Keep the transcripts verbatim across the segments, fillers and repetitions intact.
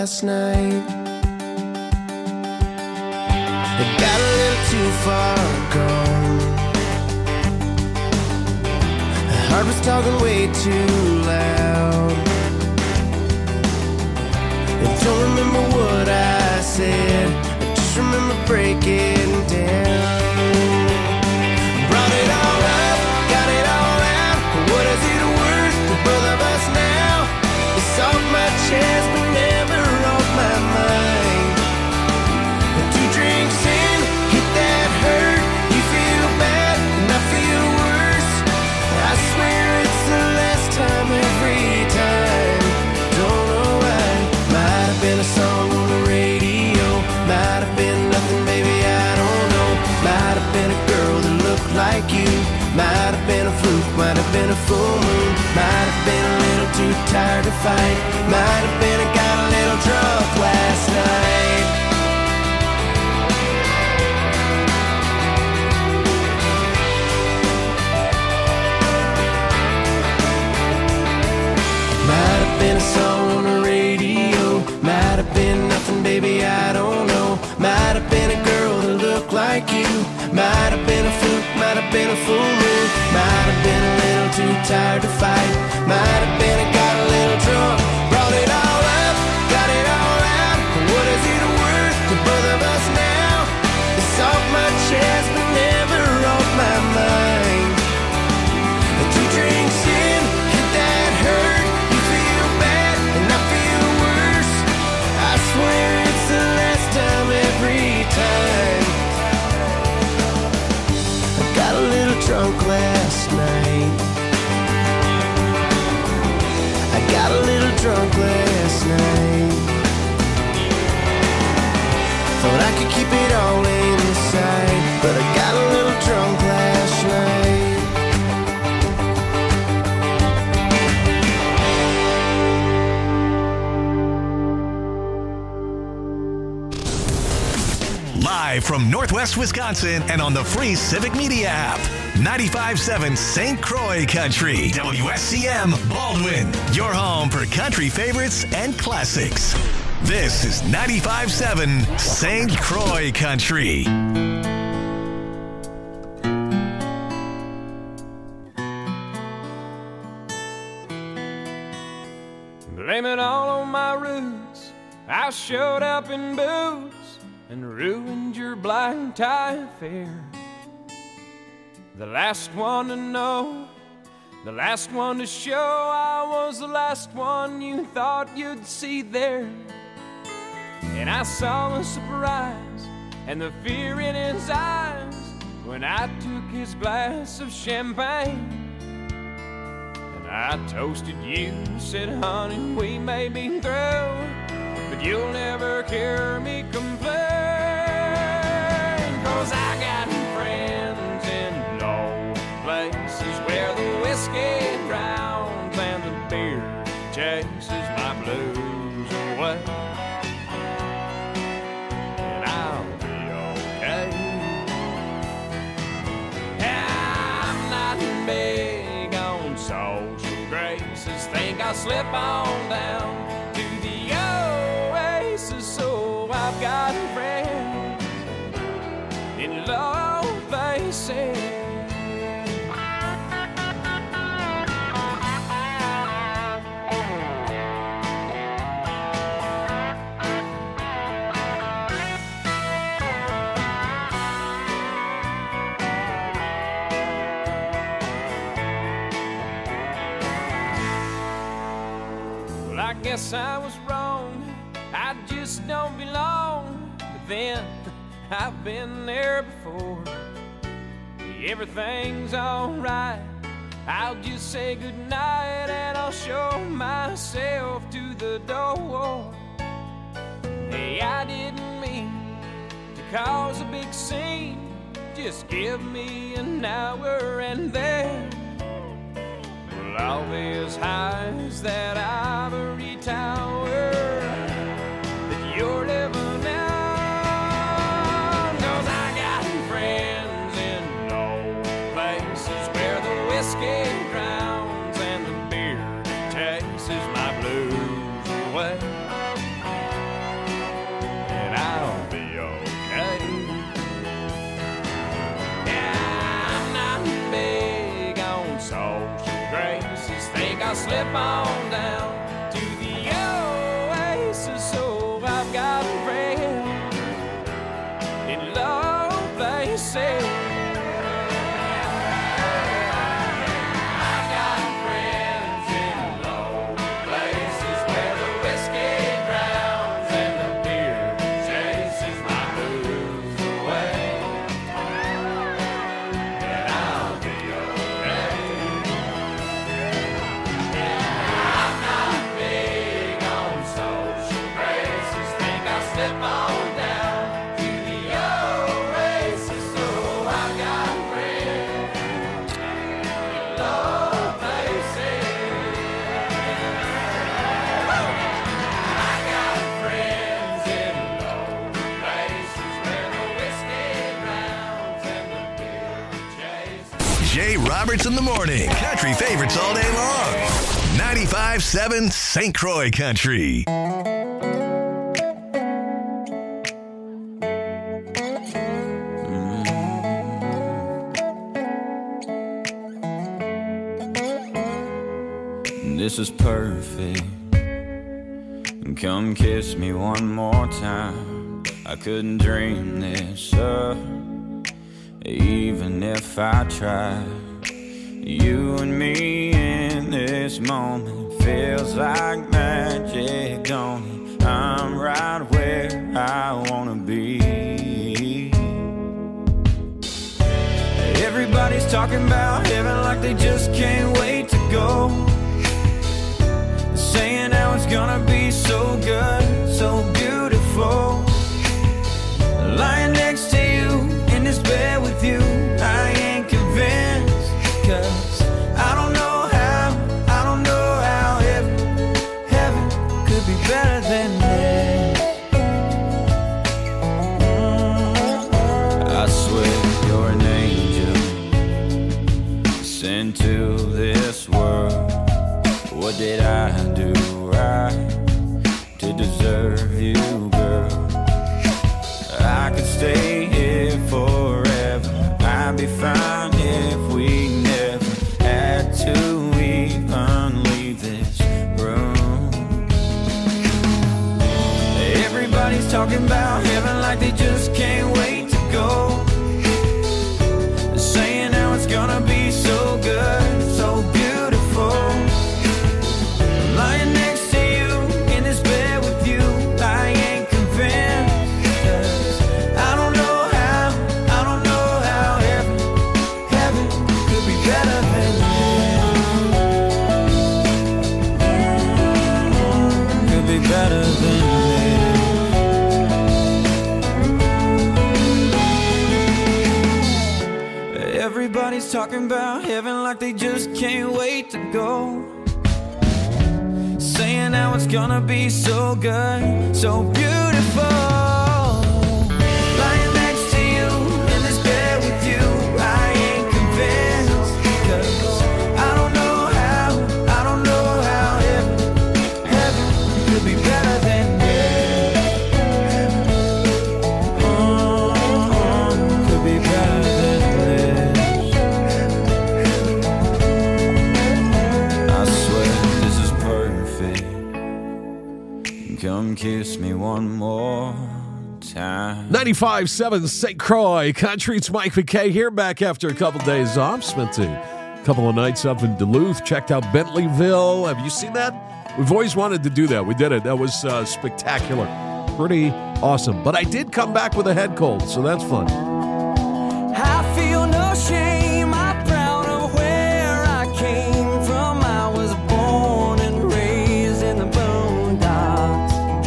last night. It got a little too far gone. The heart was talking way too loud. I don't remember what I said, I just remember breaking down. Brought it all up, got it all out. What is it worth to both of us now? It's off my chest but never off my mind. Two drinks in, hit that hurt. You feel bad and I feel worse. I swear it's the last time every time. Don't know why. Might have been a song on the radio, might have been nothing, baby, I don't know. Might have been a girl that looked like you, might have been a fluke, might have been a full moon, might have been a little too tired to fight, might have been I got a little drunk last night. Might have been a song on the radio, might have been nothing, baby, I don't know. Might have been a girl that looked like you, might have been a fluke, might have been a full moon, might have been a little too tired to fight, might have been I got a little drunk. Brought it all up, got it all out. What is it worth to both of us now? It's off my chest but never off my mind. Two drinks in, hit that hurt. You feel bad and I feel worse. I swear it's the last time every time. I got a little drunk last night. I got a little drunk last night. Thought I could keep it all inside, but I got a little drunk last night. Live from Northwest Wisconsin and on the free Civic Media app. ninety-five point seven Saint Croix Country. W S C M Baldwin. Your home for country favorites and classics. This is ninety-five point seven Saint Croix Country. Blame it all on my roots. I showed up in boots and ruined your black tie affair. The last one to know, the last one to show, I was the last one you thought you'd see there. And I saw the surprise and the fear in his eyes when I took his glass of champagne. And I toasted you, said, honey, we may be through, but you'll never hear me complain. 'Cause I got friends in low places where the whiskey drowns and the beer chases my blues away. And I'll be okay. I'm not big on social graces. Think I'll slip on down to the oasis. So I've got friends in low places. Well, I guess I was wrong. I just don't belong. But then I've been there before. Everything's alright. I'll just say goodnight and I'll show myself to the door. Hey, I didn't mean to cause a big scene. Just give me an hour and then well, I'll be as high as that ivory tower that you're living in. Whiskey drowns and the beer chases my blues away. graces. Think I'll slip on down to the oasis. So I've got friends in low places. Jay Roberts in the morning. Country favorites all day long. ninety-five point seven Saint Croix Country. This is perfect. Come kiss me one more time. I couldn't dream this up, even if I tried. You and me in this moment feels like magic, don't it? I'm right where I wanna be. Everybody's talking about heaven like they just can't wait to go, saying how it's gonna be so good, so beautiful. Lying next to you in this bed with you, I ain't convinced, 'cause I don't know how, I don't know how heaven, heaven could be better than this. I swear you're an angel sent to this world. What did I do right to deserve you, girl? I could stay here forever. I'd be fine if we never had to even leave this room. Everybody's talking about heaven like they just can't wait to go, saying how it's gonna be so good, so beautiful. Lying next to you in this bed with you, I ain't convinced, 'cause I don't know how, I don't know how heaven, heaven could be better than this. Could be better than this. Everybody's talking about heaven like they just can't wait to go, saying how it's gonna be so good, so beautiful. Lying next to you in this bed with you, I ain't convinced, 'cause I don't know how, I don't know how heaven, heaven could be better than this. Oh, could be better than this. I swear this is perfect. Come kiss me one more time. ninety-five point seven Saint Croix Country. It's Mike McKay here, back after a couple days off. Spent a couple of nights up in Duluth. Checked out Bentleyville. Have you seen that? We've always wanted to do that. We did it. That was uh, spectacular. Pretty awesome. But I did come back with a head cold, so that's fun. I feel no shame, I'm proud of where I came from. I was born and raised in the boondocks.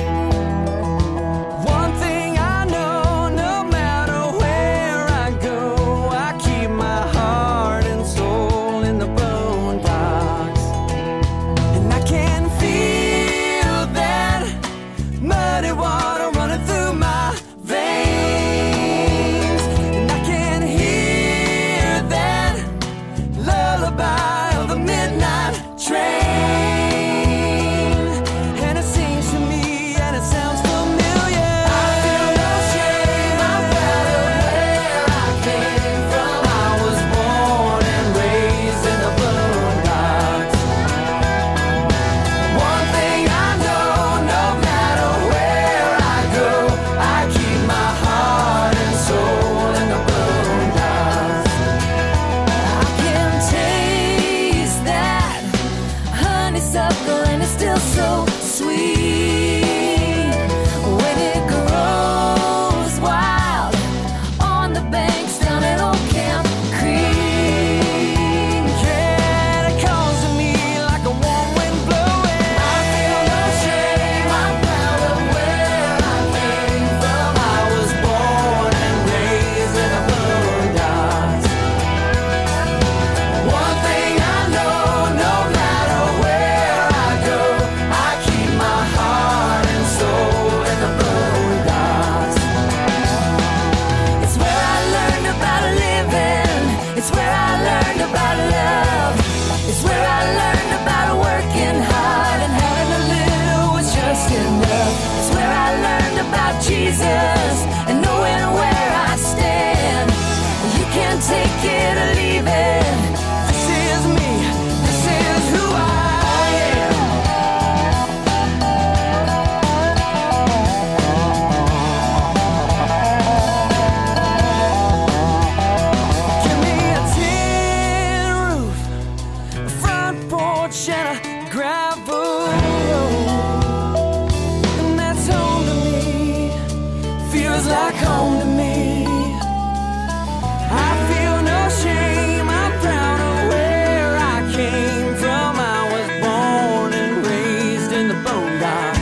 One thing I know, no matter where I go, I keep my heart and soul in the boondocks. And I can feel that muddy water running through my veins. And I can hear porch and a gravel road. And that's home to me, feels like home to me. I feel no shame, I'm proud of where I came from. I was born and raised in the boondocks.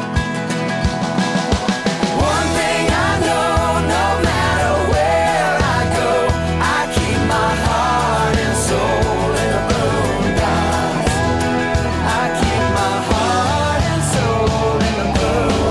One thing I know, no matter where I go, I keep my heart and soul in the boondocks. I keep my heart and soul in the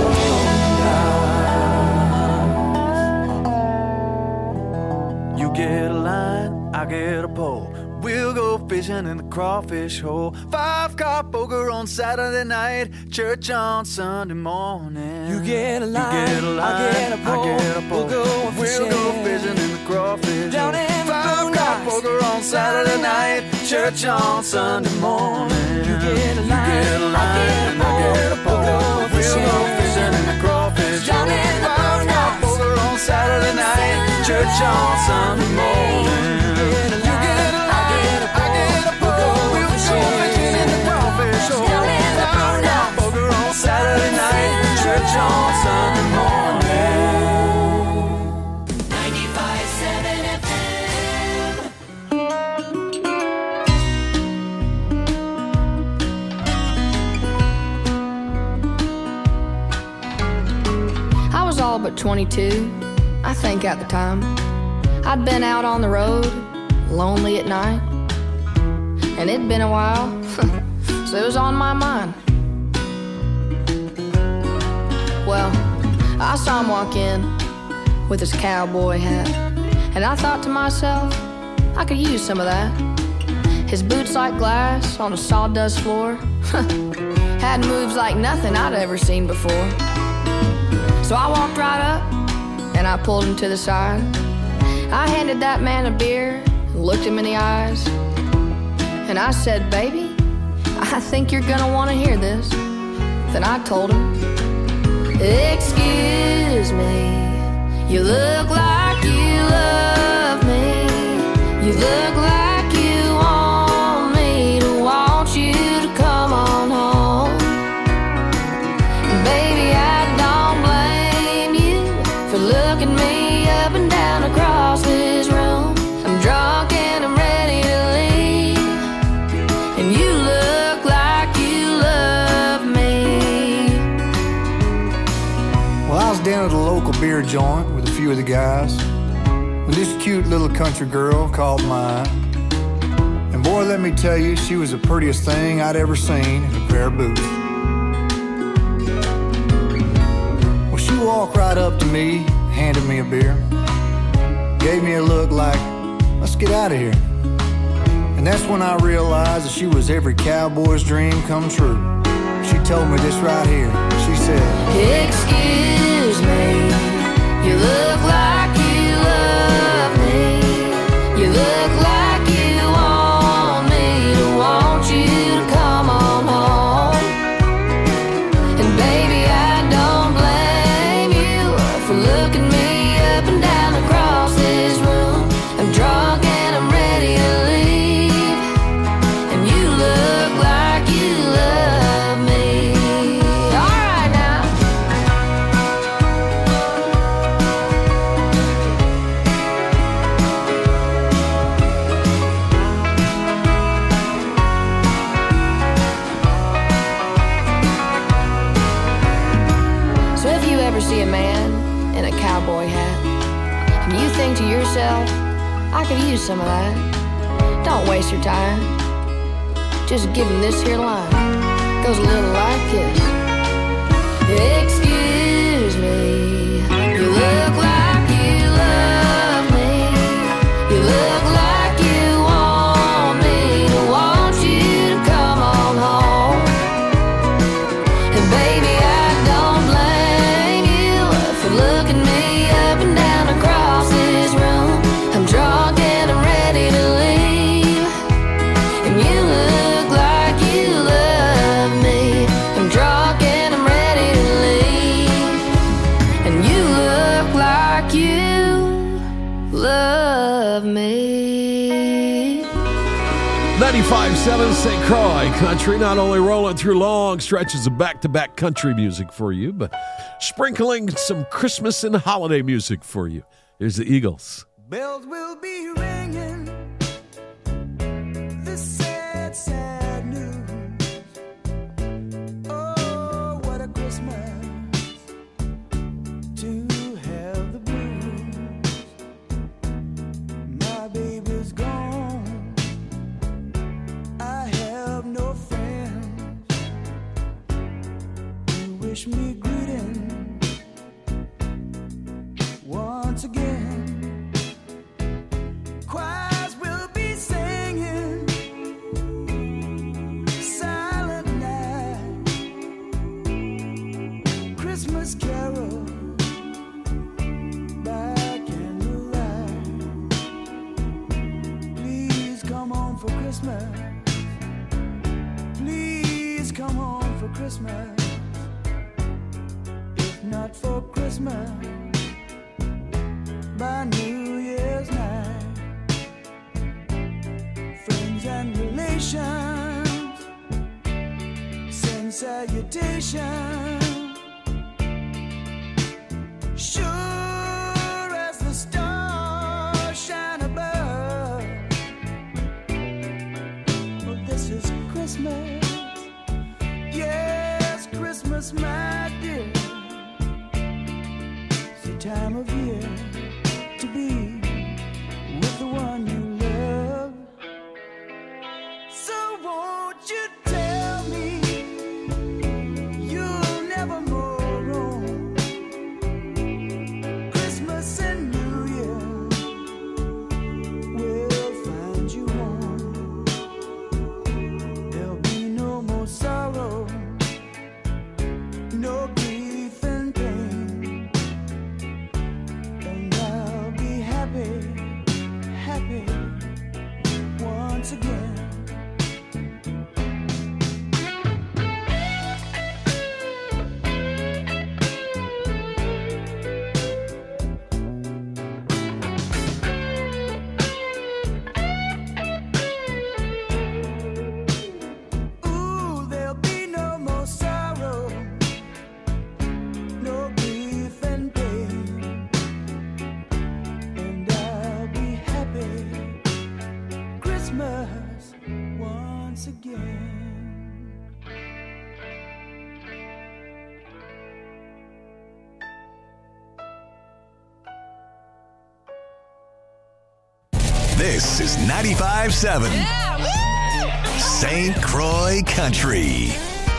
boondocks. You get a line, I get a pole. We'll go fishing in the crawfish hole. Five car poker on Saturday night, church on Sunday morning. You get a line, you get a line, I get a pole. I get a pole. We'll go fishing, we'll go fishing in the crawfish down hole. In Five car poker on Saturday night, church on Sunday morning. You get a line, you get a line, I get a pole. We'll go fishing, we'll go fishing in the crawfish down in the Five car poker on Saturday night, church on Sunday morning. Saturday night, church on Sunday morning. ninety-five point seven F M. I was all but twenty-two, I think at the time. I'd been out on the road, lonely at night. And it'd been a while, so it was on my mind. Well, I saw him walk in with his cowboy hat, and I thought to myself, I could use some of that. His boots like glass on a sawdust floor had moves like nothing I'd ever seen before. So I walked right up and I pulled him to the side. I handed that man a beer and looked him in the eyes, and I said, baby, I think you're gonna want to hear this. Then I told him, excuse me, you look like you love me. You look like you want me to want you to come on home. Baby, I don't blame you for looking me up and down across this room. I'm drunk and I'm ready to leave, and you look like you love me. Well, I was down at a local beer joint with a few of the guys when this cute little country girl called mine. And boy, let me tell you, she was the prettiest thing I'd ever seen in a pair of boots. Well, she walked right up to me, handed me a beer, gave me a look like, let's get out of here. And that's when I realized that she was every cowboy's dream come true. She told me this right here. She said, excuse me, you look like you love me. You look like you want me to want you to come on home. And baby, I don't blame you for looking me up and down across this room. I'm drunk and I'm ready to leave, and you look like you love me. All right now. So if you ever see a man in a cowboy hat and you think to yourself, I could use some of that, don't waste your time. Just give him this here line. Goes a little like this. Excuse me, you look like you love me. You look like you want me to want you to come on home. And baby, I don't blame you for looking me up and down across this room. I'm drunk and I'm ready to leave, and you look like you love me. I'm drunk and I'm ready to leave. ninety-five point seven Saint Croix Country, not only rolling through long stretches of back-to-back country music for you, but sprinkling some Christmas and holiday music for you. Here's the Eagles. Bells will be ringing. This sad, sad news. Oh, what a Christmas to have the blues. My baby's gone. I have no friends who wish me greeting once again. Choirs will be singing Silent Night, Christmas carol by candlelight. Please come home for Christmas. Please come home for Christmas. If not for Christmas, by New Year's night. Friends and relations send salutations. Sure as the stars shine above. Well, this is Christmas. Yes, Christmas, my dear. It's the time of year to be with the one you love. So won't you tell me you'll never more roam? Christmas and New Year will find you home. There'll be no more sorrow, no grief and pain, and I'll be happy, happy once again. Ooh, there'll be no more sorrow, no grief and pain, and I'll be happy Christmas once again. This is ninety-five point seven Saint Croix Country.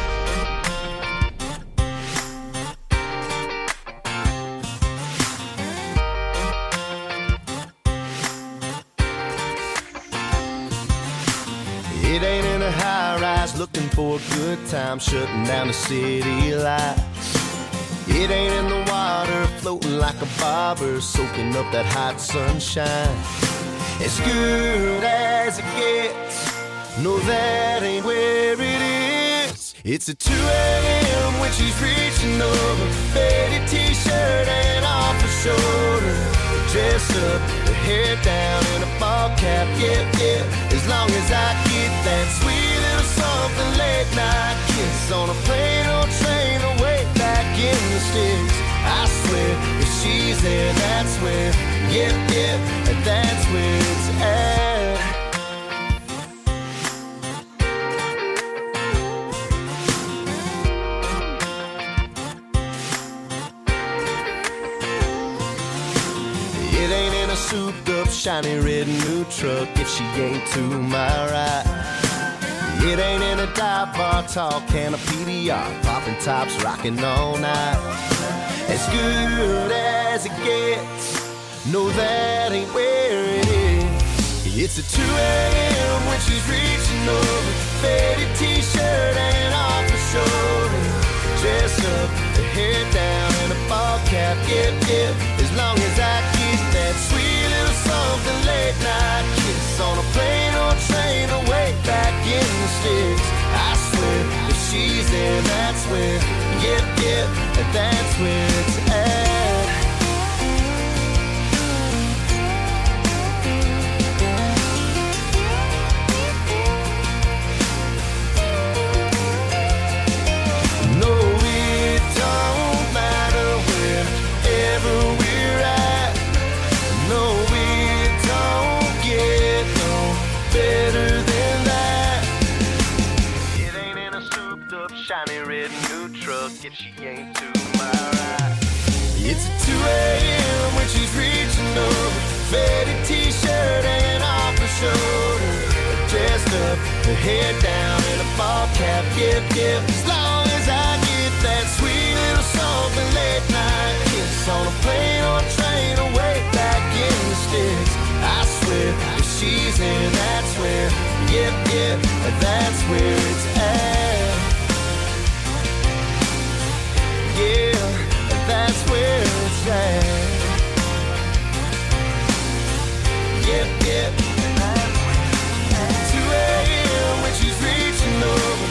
It ain't in a high rise looking for a good time, shutting down the city lights. It ain't in the water floating like a bobber, soaking up that hot sunshine. As good as it gets, no, that ain't where it is. It's at two a.m. when she's reaching over, faded t-shirt and off her shoulder, dressed up, her hair down in a ball cap, yeah, yeah. As long as I get that sweet little something late night kiss on a plane or train away back in the sticks, I swear if she's there, that's where, yeah, yeah, that's where it's at. It ain't in a souped up, shiny red new truck if she ain't to my right. It ain't in a dive bar, tall can of P D R, popping tops, rocking all night. As good as it gets, no, that ain't where it is. It's at two a.m. when she's reaching over, faded t-shirt and off her shoulder, dressed up, her hair down in a ball cap, yeah, yeah. As long as I get that sweet little something late night kiss on a plane or train away back in the sticks, I swear if she's there, that's where, yeah, yeah, that's where it's at. shiny red new truck if she ain't to my right. It's a two a.m. when she's reaching over, faded t-shirt hanging off her shoulder, dressed up, her hair down in a ball cap, yep, yep. As long as I get that sweet little something late night kiss on a plane or a train or way back in the sticks, I swear if she's there, that's where, yep, yep, that's where it's at. Yeah, that's where it's at. Yep, yep, two a.m. when she's reaching over,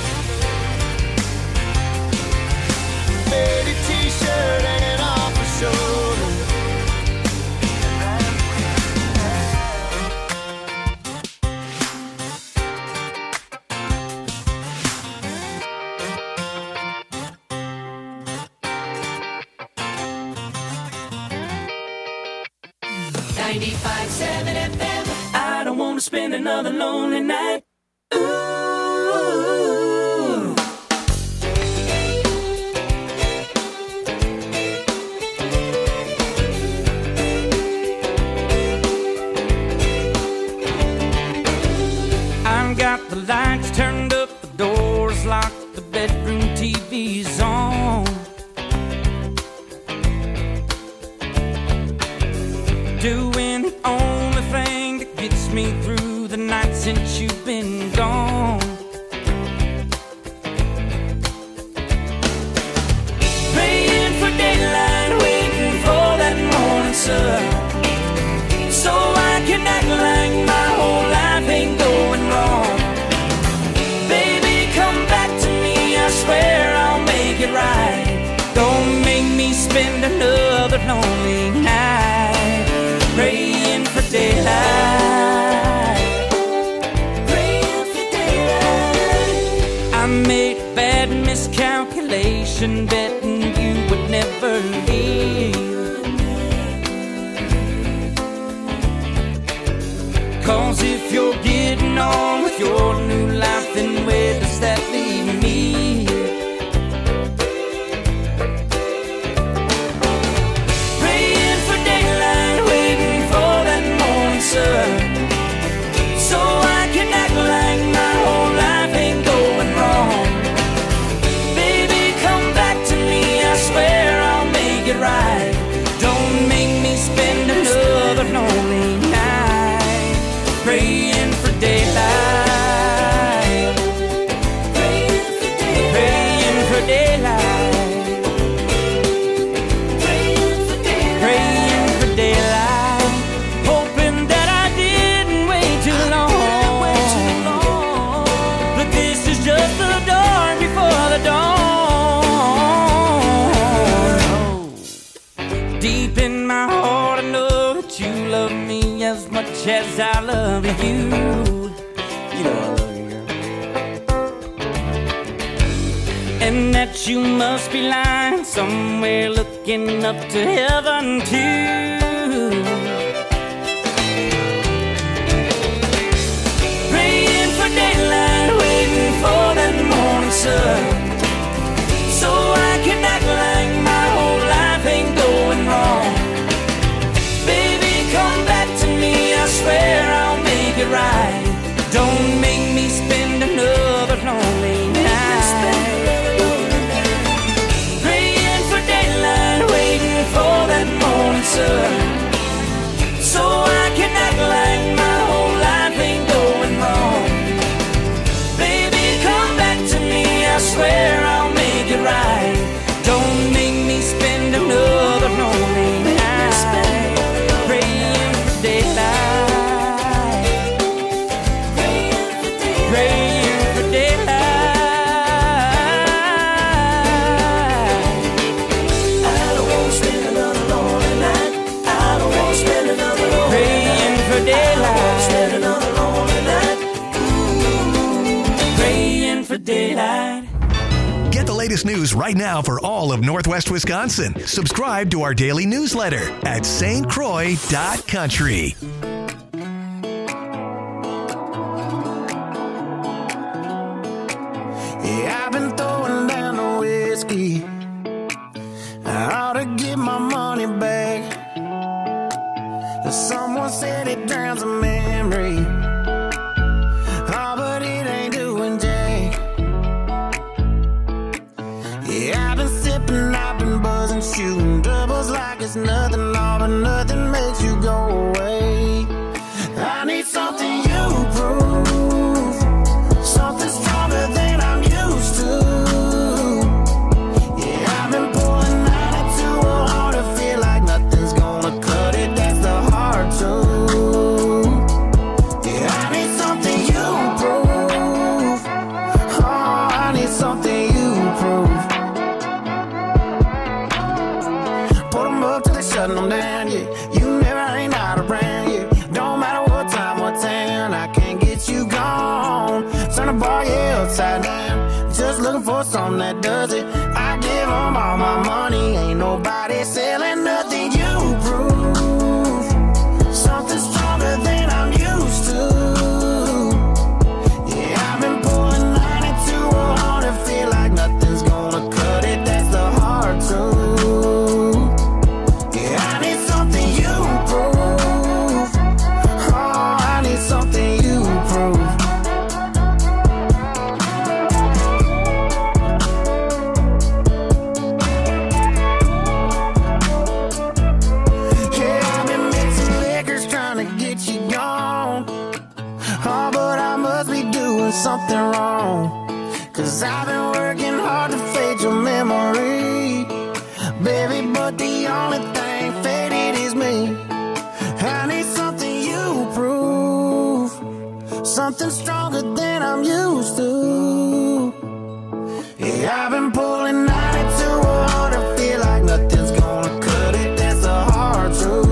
faded t-shirt hanging off her shoulder. ninety-five seven F M. I don't want to spend another lonely night. Ooh. I've got the lights turned up, the doors locked, the bedroom T V's on. Doing the only thing that gets me through the night since you've been gone. Praying for daylight, waiting for that morning sun, so I can act like my whole life ain't going wrong. Baby, come back to me, I swear I'll make it right. Don't make me spend another lonely night praying for daylight, praying for daylight. I made a bad miscalculation, betting you would never leave. Cause if you're getting on with your new life, then where does that leave me? So I can act like my whole life ain't going wrong. Baby, come back to me, I swear I'll make it right. Don't make me spend another lonely night praying for daylight, praying for daylight, praying for daylight, praying for daylight, praying for daylight. Deep in my heart I know that you love me as much as I love you. You know I love you, girl. And that you must be lying somewhere looking up to heaven too. Praying for daylight, waiting for that morning sun, so I can act like my whole life ain't going wrong. Baby, come back to me, I swear I'll make it right. Don't make me spend another lonely night praying for daylight, waiting for that morning sun, so I can act like my whole life ain't going wrong. Baby, come back to me, I swear I'll make it right. Don't make me spend another lonely night praying for daylight, praying for daylight. I don't want to spend another lonely night. I don't want to spend another lonely night praying for daylight, spend another lonely night. Ooh, praying for daylight. Get the latest news right now for all of Northwest Wisconsin. Subscribe to our daily newsletter at S T Croix dot country. Yeah, I've been throwing prove. Put them up till they shutting them down, yeah. You never ain't out around, yeah. Don't matter what time, what town, I can't get you gone. Turn the bar, yeah, upside down. Just looking for something that does it. I give them all my money. Ain't nobody selling nothing. You prove something stronger than I'm used to. Yeah, I've been pulling ninety to one hundred. Feel like nothing's gonna cut it. That's the hard truth. Yeah, I need something you prove. Oh, I need something you prove. Something wrong, cause I've been working hard to fade your memory, baby, but the only thing faded is me. I need something you prove, something stronger than I'm used to. Yeah, I've been pulling ninety to one hundred, feel like nothing's gonna cut it, that's the hard truth.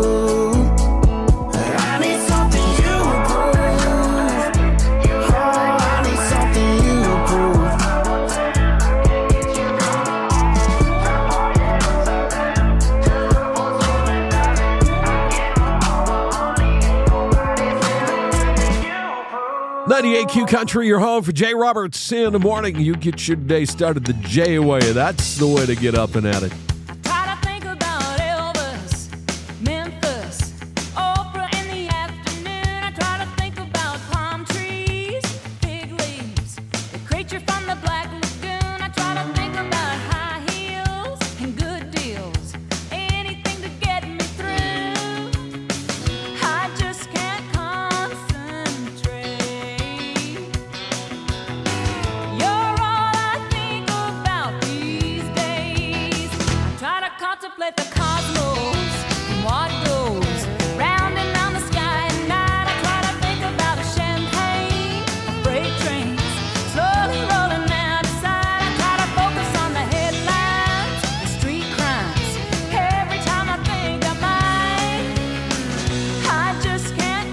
ninety-eight Q Country, your home for Jay Roberts in the morning. You get your day started the J way. That's the way to get up and at it. Try to think about Elvis, Memphis, Oprah in the afternoon. I try to think about palm trees, fig leaves, the creature from the Black Lagoon. I try to think about high heels and good deals, anything to get me through. I just can't concentrate. You're all I think about these days. I try to contemplate the cosmos and what goes round and round the sky at night. I try to think about a champagne, freight trains slowly rolling out of sight. I try to focus on the headlines, the street crimes. Every time I think I might, I just can't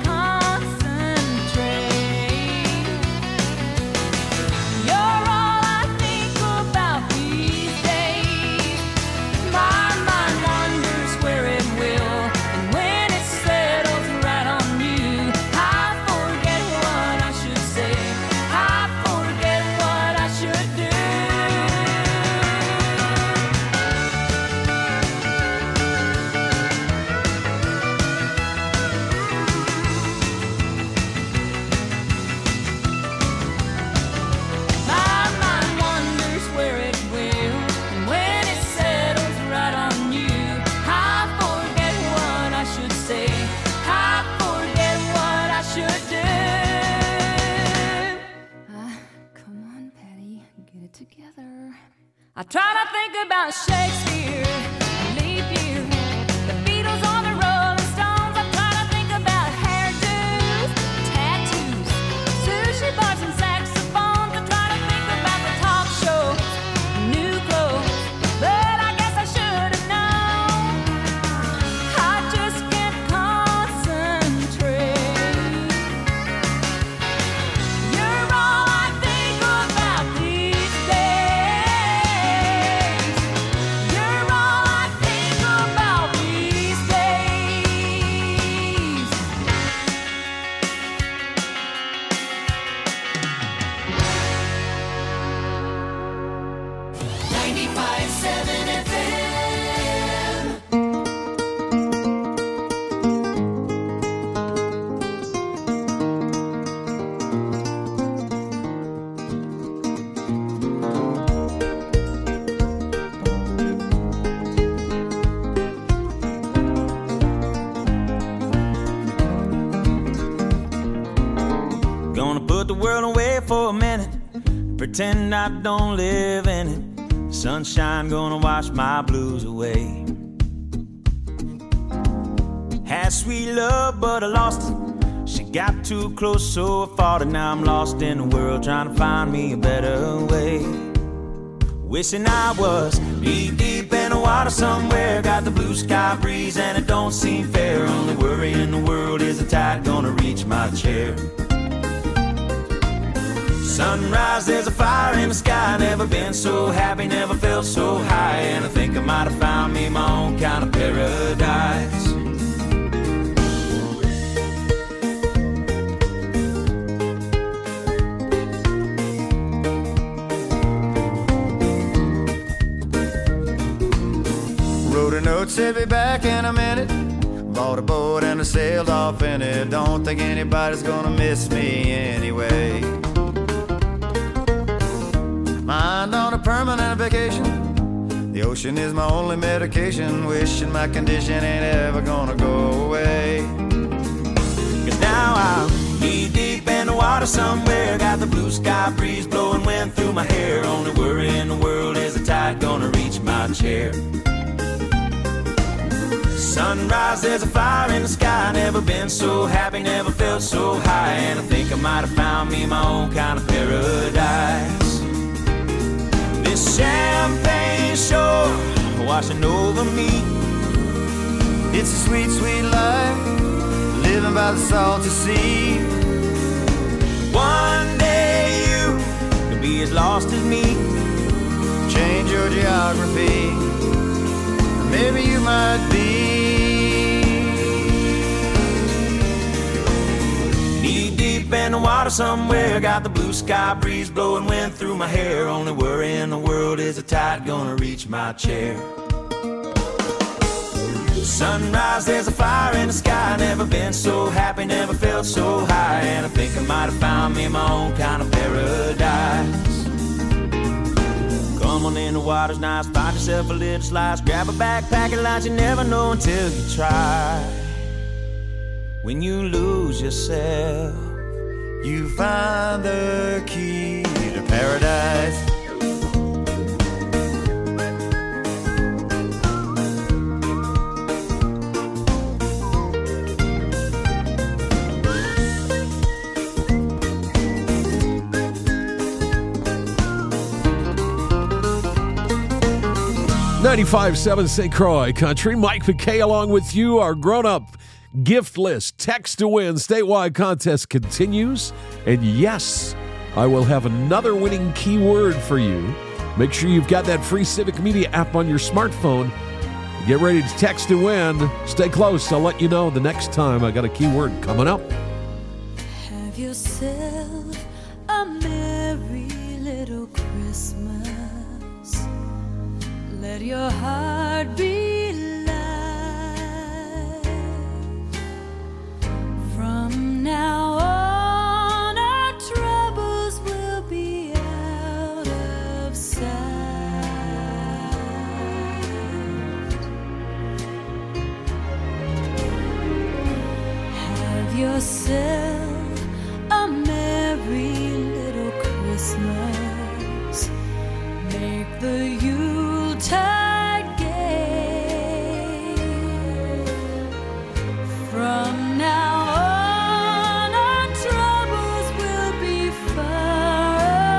concentrate. You're all I think about these days. My mind wanders where it will, and when it settles right on you, I forget what I should say. I forget what I should do. My mind wanders where it will, and when it settles right on you, I forget what I should say. I forget what I should do. Ah, come on, Patty, get it together. I try to think about Shakespeare, leap year, the Beatles or the Rolling Stones. I try to think about hairdos, tattoos, sushi bars and saxophones. I try to think about the talk shows, new clothes, but I guess I should have known. I just can't concentrate. You're all I think about these days. You're all I think about these days. ninety-five seven F M. Gonna put the world away for a minute, pretend I don't live in it. Sunshine gonna wash my blues away. Had sweet love, but I lost it. She got too close, so I fought it. Now I'm lost in the world, trying to find me a better way. Wishing I was knee deep in the water somewhere. Got the blue sky breeze and it don't seem fair. Only worry in the world is the tide gonna reach my chair. Sunrise, there's a fire in the sky. Never been so happy, never felt so high. And I think I might have found me my own kind of paradise. Wrote a note, said be back in a minute. Bought a boat and I sailed off in it. Don't think anybody's gonna miss me anyway. Mind on a permanent vacation. The ocean is my only medication. Wishing my condition ain't ever gonna go away. Cause now I'm knee deep in the water somewhere. Got the blue sky breeze blowing wind through my hair. Only worry in the world is the tide gonna reach my chair. Sunrise, there's a fire in the sky. Never been so happy, never felt so high. And I think I might have found me my own kind of paradise. This champagne shore washing over me. It's a sweet, sweet life, living by the salty sea. One day you could be as lost as me. Change your geography, maybe you might be. Knee deep in the water somewhere. Got the blue sky breeze blowing wind through my hair. Only worry in the world is the tide gonna reach my chair. Sunrise, there's a fire in the sky. Never been so happy, never felt so high. And I think I might have found me my own kind of paradise. Come on in, the water's nice. Find yourself a little slice. Grab a backpack and lunch. You never know until you try. When you lose yourself, you find the key to paradise. ninety-five point seven Saint Croix Country. Mike McKay along with you. Our grown-up gift list, text to win, statewide contest continues. And yes, I will have another winning keyword for you. Make sure you've got that free Civic Media app on your smartphone. Get ready to text to win. Stay close. I'll let you know the next time I got a keyword coming up. Have yourself a merry little Christmas. Let your heart be light. From now on, our troubles will be out of sight. Have yourself a merry little Christmas. Make the Yuletide gay. From now on, our troubles will be far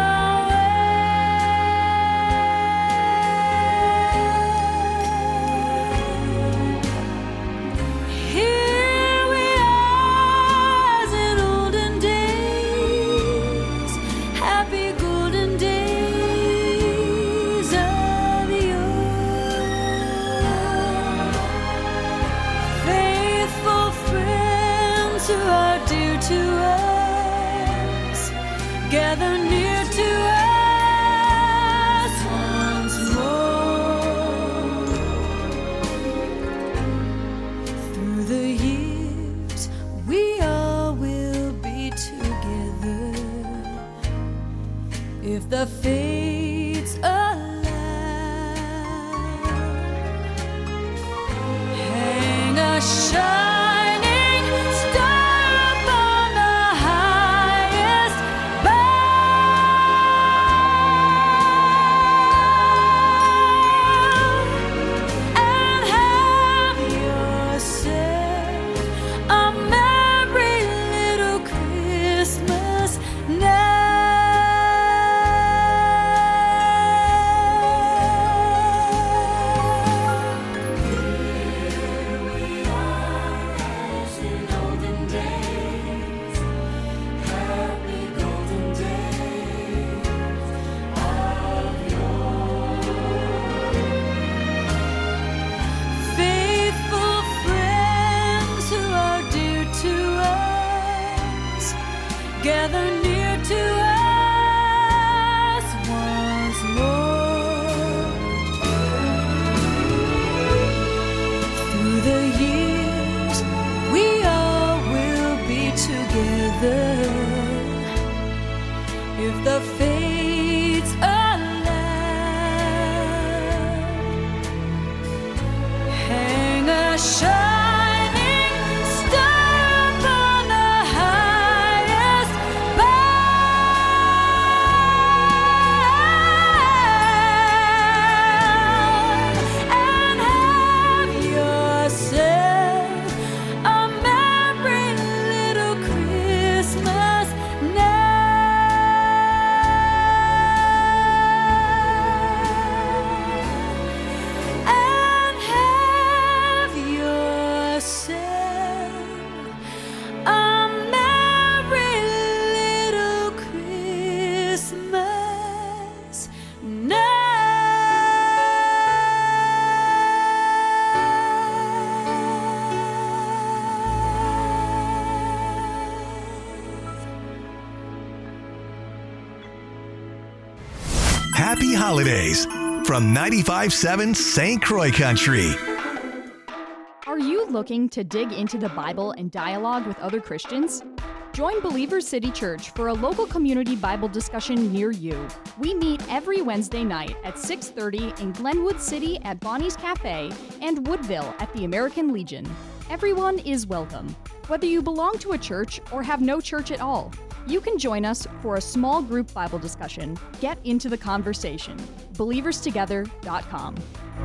away. Here we are as in olden days, happy golden days of yore. Faithful friends who are dear to us, gather near to us once more. Through the years, we all will be together if the fates allow. Hang a shining star upon the highest bough, and have yourself a merry little Christmas now. Happy holidays from ninety-five point seven Saint Croix Country. Are you looking to dig into the Bible and dialogue with other Christians? Join Believers City Church for a local community Bible discussion near you. We meet every Wednesday night at six thirty in Glenwood City at Bonnie's Cafe and Woodville at the American Legion. Everyone is welcome. Whether you belong to a church or have no church at all, you can join us for a small group Bible discussion. Get into the conversation. believers together dot com.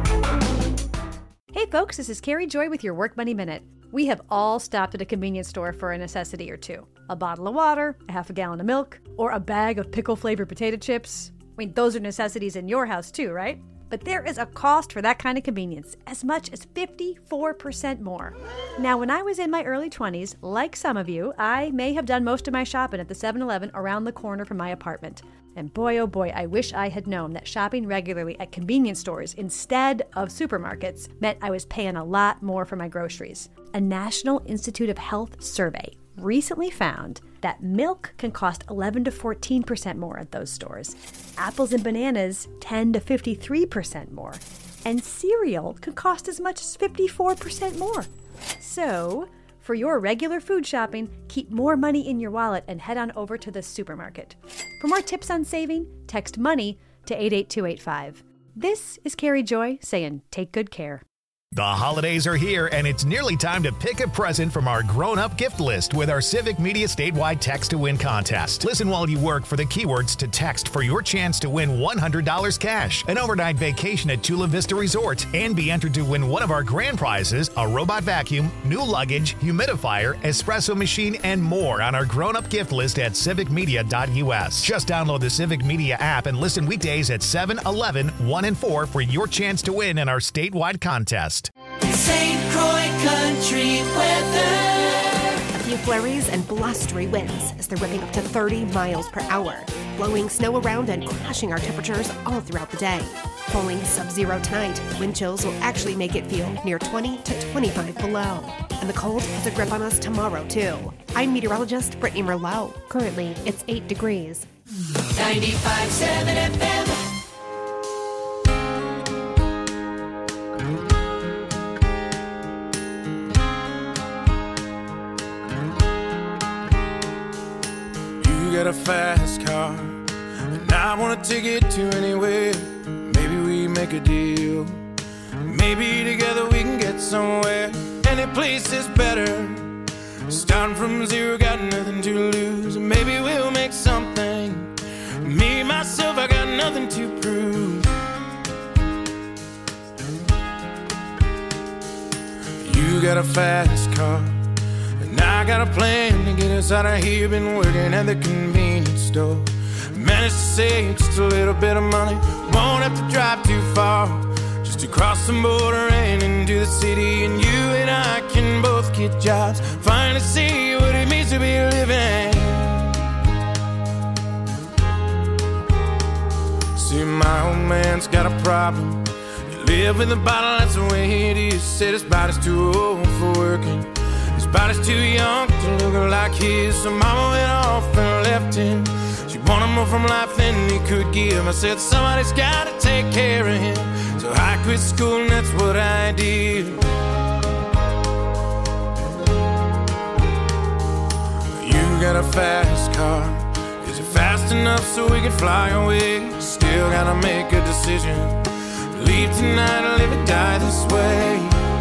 Hey folks, this is Carrie Joy with your Work Money Minute. We have all stopped at a convenience store for a necessity or two. A bottle of water, a half a gallon of milk, or a bag of pickle-flavored potato chips. I mean, those are necessities in your house too, right? But there is a cost for that kind of convenience, as much as fifty-four percent more. Now, when I was in my early twenties, like some of you, I may have done most of my shopping at the seven eleven around the corner from my apartment. And boy, oh boy, I wish I had known that shopping regularly at convenience stores instead of supermarkets meant I was paying a lot more for my groceries. A National Institute of Health survey recently found that milk can cost eleven to fourteen percent more at those stores. Apples and bananas, ten to fifty-three percent more. And cereal can cost as much as fifty-four percent more. So, for your regular food shopping, keep more money in your wallet and head on over to the supermarket. For more tips on saving, text MONEY to eight eight two eight five. This is Carrie Joy saying take good care. The holidays are here, and it's nearly time to pick a present from our grown-up gift list with our Civic Media statewide Text to Win contest. Listen while you work for the keywords to text for your chance to win one hundred dollars cash, an overnight vacation at Chula Vista Resort, and be entered to win one of our grand prizes, a robot vacuum, new luggage, humidifier, espresso machine, and more on our grown-up gift list at civic media dot u s. Just download the Civic Media app and listen weekdays at seven, eleven, one, and four for your chance to win in our statewide contest. Saint Croix Country weather. A few flurries and blustery winds as they're whipping up to thirty miles per hour, blowing snow around and crashing our temperatures all throughout the day. Falling sub-zero tonight, wind chills will actually make it feel near twenty to twenty-five below. And the cold has a grip on us tomorrow, too. I'm meteorologist Brittany Merlot. Currently, it's eight degrees. ninety-five point seven F M. You got a fast car, and I wanna take it to anywhere. Maybe we make a deal. Maybe together we can get somewhere. Any place is better. Starting from zero, got nothing to lose. Maybe we'll make something. Me, myself, I got nothing to prove. You got a fast car, and I got a plan to get us out of here. Been working at the convenience store. Managed to save just a little bit of money. Won't have to drive too far, just to cross the border and into the city. And you and I can both get jobs, finally see what it means to be living. See, my old man's got a problem. You live with a bottle, that's the way it is. Said his body's too old for working. His body's too young to look like his. So mama went off and left him. She wanted more from life than he could give. I said somebody's gotta take care of him. So I quit school and that's what I did. You got a fast car. Is it fast enough so we can fly away? Still gotta make a decision. Leave tonight or live or die this way.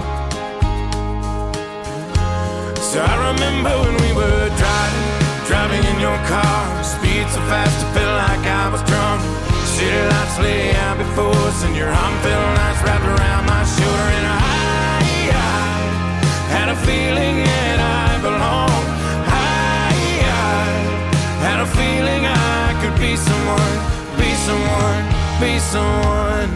So I remember when we were driving, driving in your car. Speed so fast it felt like I was drunk. City lights lay out before us, and your arm felt nice wrapped around my shoulder. And I, I had a feeling that I belonged. I, I had a feeling I could be someone, be someone, be someone.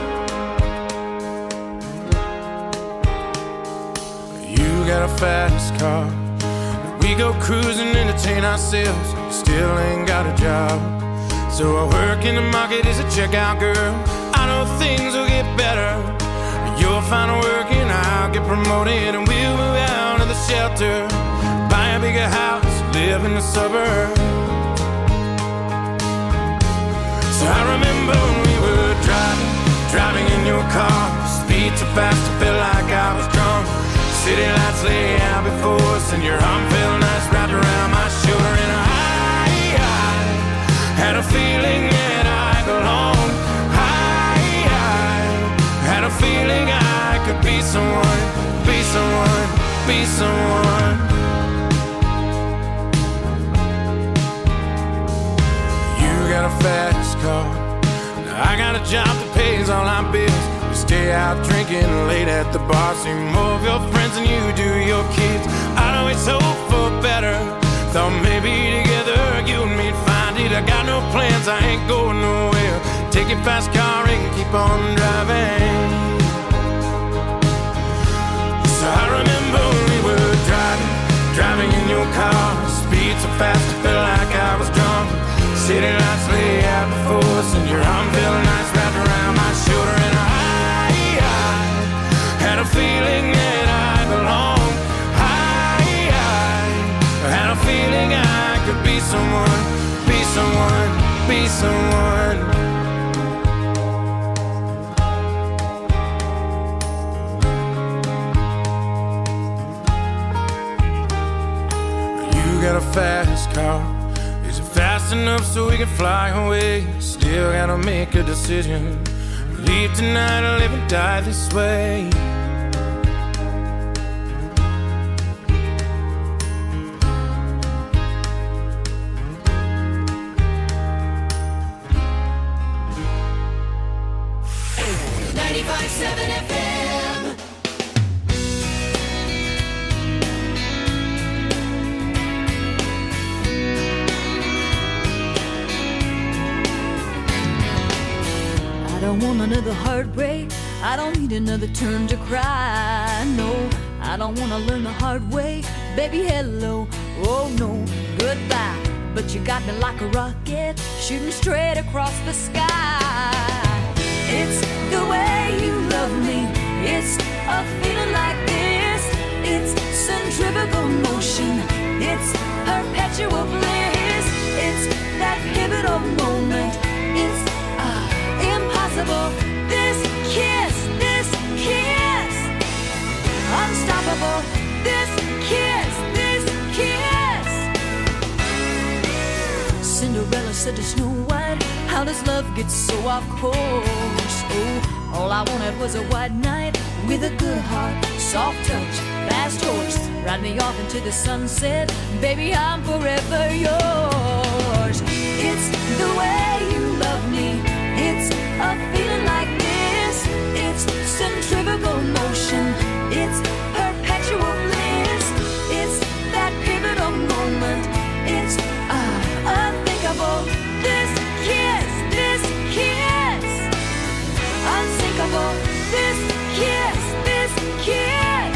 You got a fast car. We go cruising, entertain ourselves. Still ain't got a job. So I work in the market as a checkout girl. I know things will get better. You'll find work and I'll get promoted, and we'll move out of the shelter, buy a bigger house, live in the suburbs. So I remember when we were driving, driving in your car. Speed so fast, I felt like I was drunk. City lights lay out before us, and your arm felt nice wrapped around my shoulder. And I, I had a feeling that I belonged. I, I had a feeling I could be someone, be someone, be someone. You got a fast car, I got a job that pays all our bills. We stay out drinking late at the bar, see more of your friends than you do your kids. I'd always hope for better, thought maybe together you and me'd find it. I got no plans, I ain't going nowhere. Take your fast car and keep on driving. So I remember when we were driving, driving in your car. Speed so fast, I felt like I was drunk. City lights lay out before us, and your arm felt nice wrapped around my shoulder. And I, I had a feeling that I belonged. I, I had a feeling I could be someone, be someone, be someone. You got a fast car. Is it fast enough so we can fly away? Still gotta make a decision. Leave tonight or live and die this way. ninety-five seven F M. I don't want another heartbreak. I don't need another turn to cry. No, I don't want to learn the hard way. Baby, hello, oh no, goodbye. But you got me like a rocket, shooting straight across the sky. It's the way you love me. It's a feeling like this. It's centrifugal motion. It's perpetual bliss. It's that pivotal moment. It's impossible. This kiss, this kiss, unstoppable. This kiss, this kiss. Cinderella said to Snow White, how does love get so off course? Oh, all I wanted was a white knight with a good heart, soft touch, fast horse, ride me off into the sunset. Baby, I'm forever yours. It's the way you love me. It's a feeling like this. It's centrifugal motion. It's perpetual bliss. It's that pivotal moment. It's uh, unthinkable. This kiss, this kiss, unsinkable. This kiss, this kiss.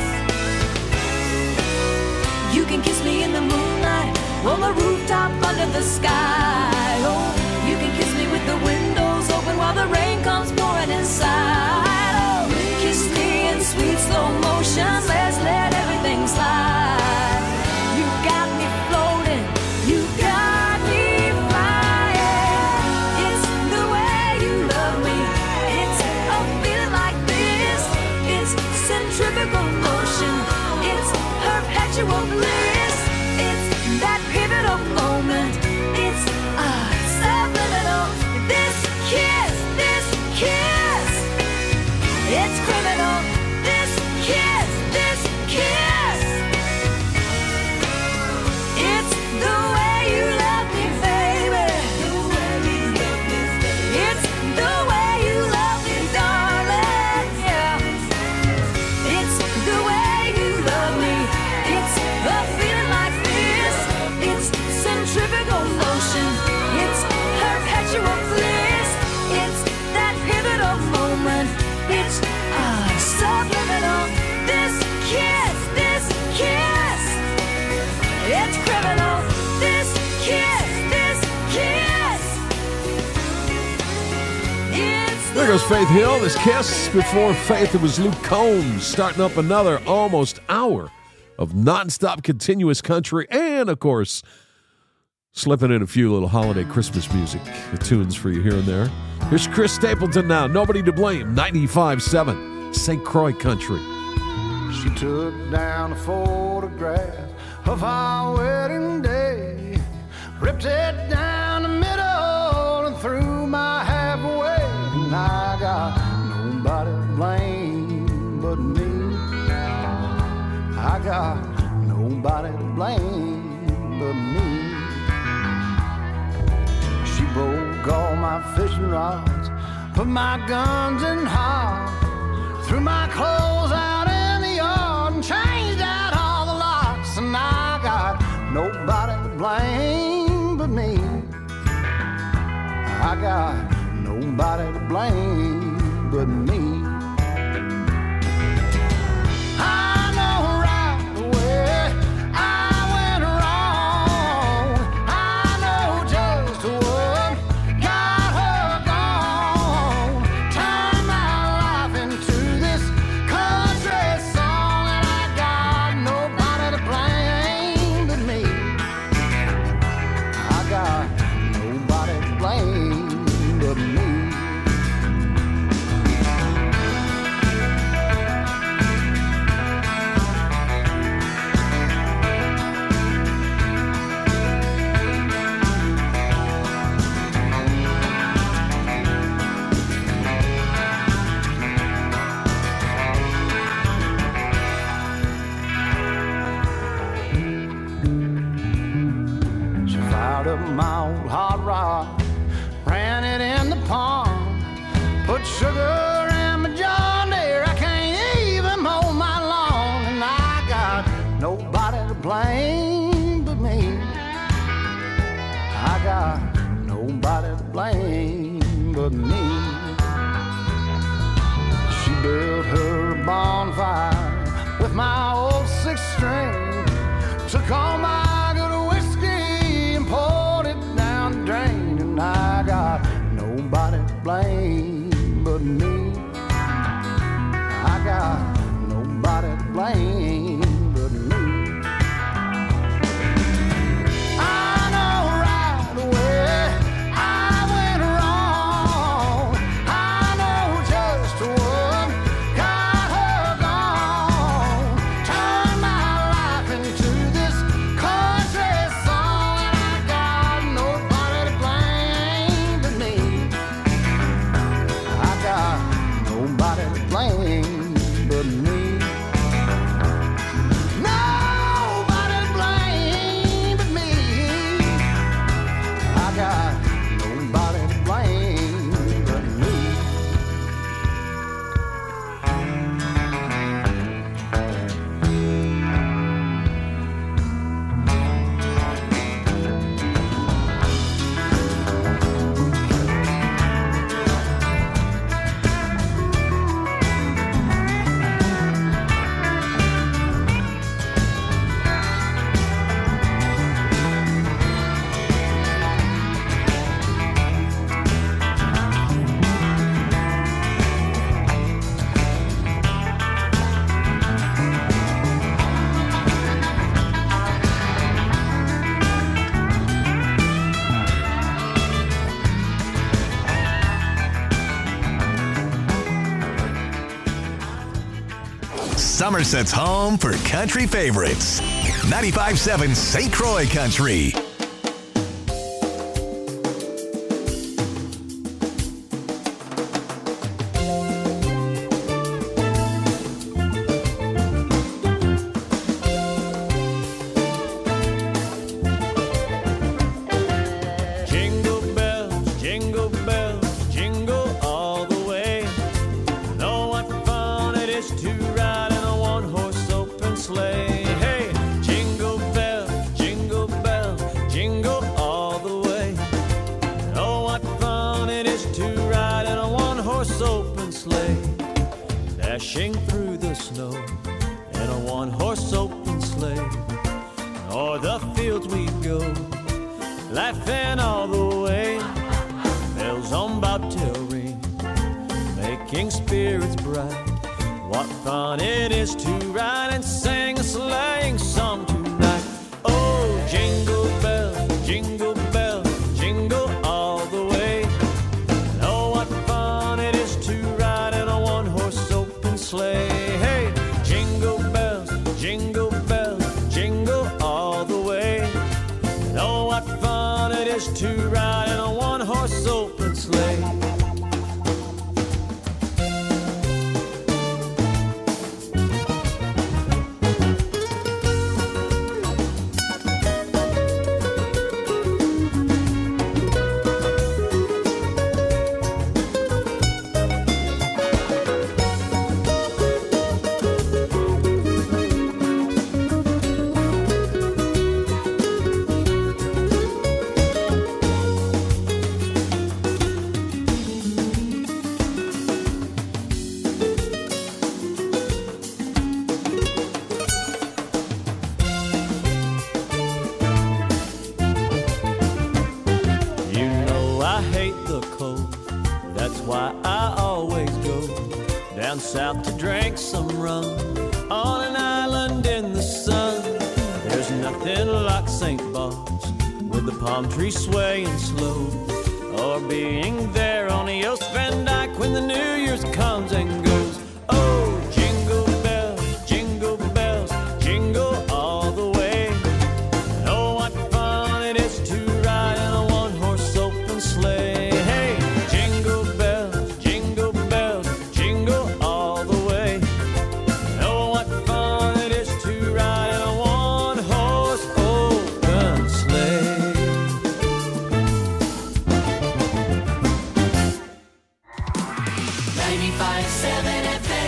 You can kiss me in the moonlight, on the rooftop under the sky. Oh, you can kiss me with the windows open while the rain comes pouring inside. Oh, kiss me in sweet slow motion. Let's let everything slide. You got me floating. You got me flying. It's the way you love me. It's a feeling like this. It's centrifugal motion. It's perpetual bliss. It's that pivotal moment. It's uh, subliminal. This kiss, this kiss, it's criminal. This kiss, this kiss, it's the way you love me, baby. It's the way you love me, darling. Yeah. It's the way you love me. It's a feeling like this. It's centrifugal motion. It's perpetual bliss. It's that pivotal moment. It's uh, subliminal. This kiss, this kiss, it's criminal. This kiss, this kiss, it's There goes Faith Hill. This kiss. Before Faith, it was Luke Combs starting up another almost hour of nonstop continuous country, and of course, slipping in a few little holiday Christmas music, the tunes for you here and there. Here's Chris Stapleton now. Nobody to blame. ninety-five seven Saint Croix Country. She took down a photograph of our wedding day, ripped it down the middle and threw my half away. And I got nobody to blame but me. I got nobody to blame but me. She broke all my fishing rods, put my guns in hard, threw my clothes out in the yard and changed out all the locks. And I got nobody to blame but me. I got nobody to blame but me. I know right away I went wrong. I know just what got her gone. Turned my life into this country song, and I got nobody to blame but me. I got nobody to blame but me. She fired up my old hot rod, ran it in the pond, put sugar in my John Deere. I can't even mow my lawn, and I got nobody to blame but me. I got nobody to blame but me. She built her bonfire with my old six string, took all my good whiskey and poured it down the drain. And I got nobody to blame but me. I got nobody to blame but me. I know right away I went wrong. I know just what got her gone. Turned my life into this country song, and I got nobody to blame but me. I got nobody to blame but me. Nobody to blame but me. I got nobody to blame but me. Somerset's home for country favorites. ninety-five seven Saint Croix Country. Jingle bells, jingle bells, jingle all the way. Know what fun it is to ride in a one-horse open sleigh. Hey, jingle bells, jingle bells, jingle all the way. Know what fun it is to ride in a one-horse open sleigh. Dashing through the snow in a one-horse open sleigh. O'er the fields we go, laughing all the way. Bells on bobtail ring, making spirits bright. What fun it is to ride and sing a sleighing song tonight. Oh, jingle bells, jingle bells, jingle all the way. Oh, what That's why I always go down south to drink some rum on an island in the sun. There's nothing like Saint Bart's with the palm trees swaying slow, or being there on the Oost Van Dyke when the New Year's comes and goes. Oh, jingle bells, jingle bells, jingle all the way. Oh, what fun it is to ride in a one-horse open sleigh. Hey, jingle bells, jingle bells, jingle all the way. Oh, what fun it is to ride in a one-horse open sleigh. ninety-five seven F M.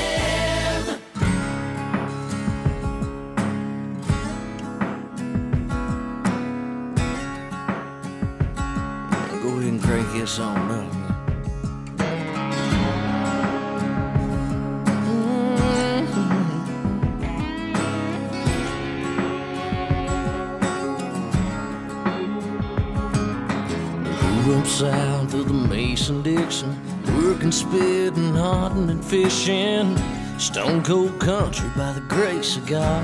Go ahead and crank this on up. Grew up south of the Mason-Dixon, working, spitting, hunting, and fishing. Stone cold country by the grace of God.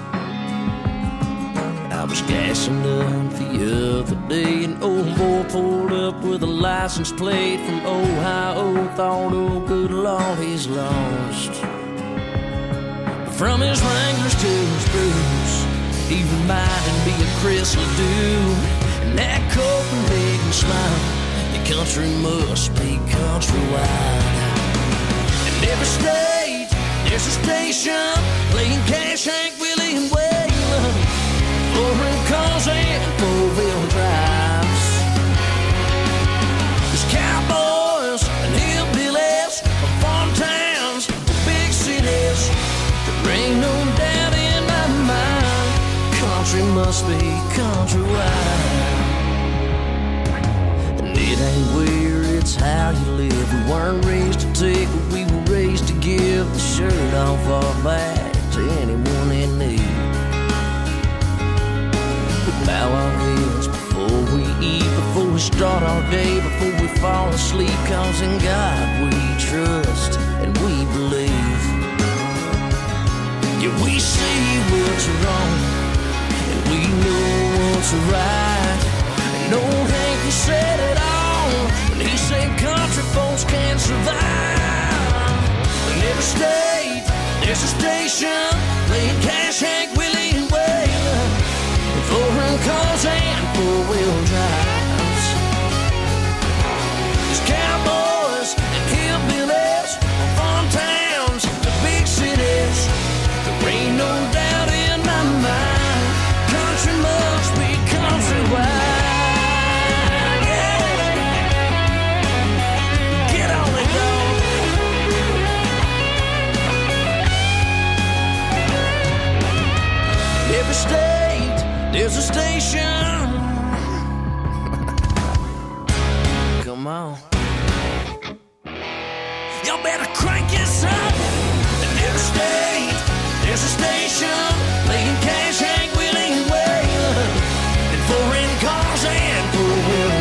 I was gassing up the other day, an old boy pulled up with a license plate from Ohio. Thought, oh good Lord, he's lost. From his Wranglers to his Bruce, he reminded me of Chris Ledoux. And that Copenhagen smile, the country must be countrywide. And every state, there's a station playing Cash, Hank, Willie, and Waylon. Foreign cars and four-wheel drives. There's cowboys and hillbillies, farm towns, big cities. There ain't no doubt in my mind, country must be countrywide. And it ain't where, it's how you live. We weren't raised to take, but we were raised to give the shirt off our back to anyone in need. Bow our heads before we eat, before we start our day, before we fall asleep. Cause in God we trust and we believe. Yeah, we see what's wrong and we know what's right. And old Hank, he said it all when he said country folks can't survive. In every state, there's a station playing Cash, Hank, Willie, and Waylon. Foreign cars and four-wheel drives. There's cowboys and hillbillies, farm towns, the big cities. There ain't no doubt in my mind, country must be countrywide. Yeah. Get on it, dog. Every state, there's a station. Come on. Y'all better crank this up. In every state, there's a station playing Cash, Hank, Willie, and Waylon. And foreign cars and four-wheel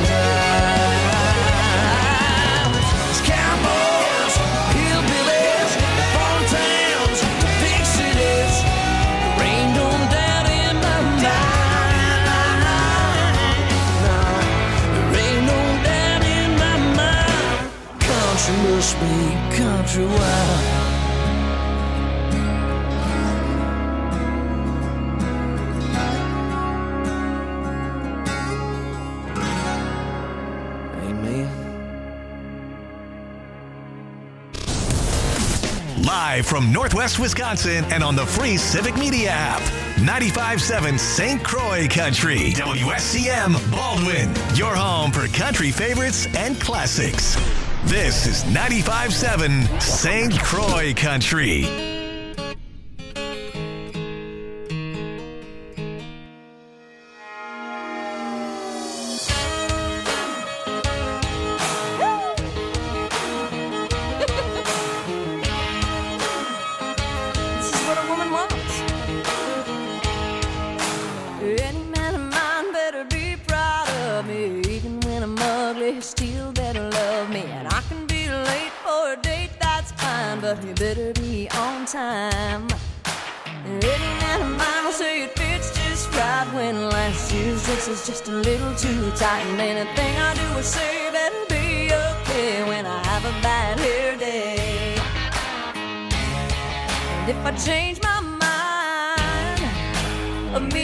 drives. There's cowboys, hillbillies, farm towns, the big cities. There ain't no doubt in my mind. Country must be countrywide. Amen. Live from Northwest Wisconsin and on the free Civic Media app. ninety-five point seven Saint Croix Country. W S C M Baldwin. Your home for country favorites and classics. This is ninety-five point seven Saint Croix Country. This is what a woman wants. Any man of mine better be proud of me. Even when I'm ugly, he still better love me. And I can be fine, but you better be on time. Any man of mine will say it fits just right when last year's dress is just a little too tight. And anything I do or say better be okay when I have a bad hair day. And if I change my mind, me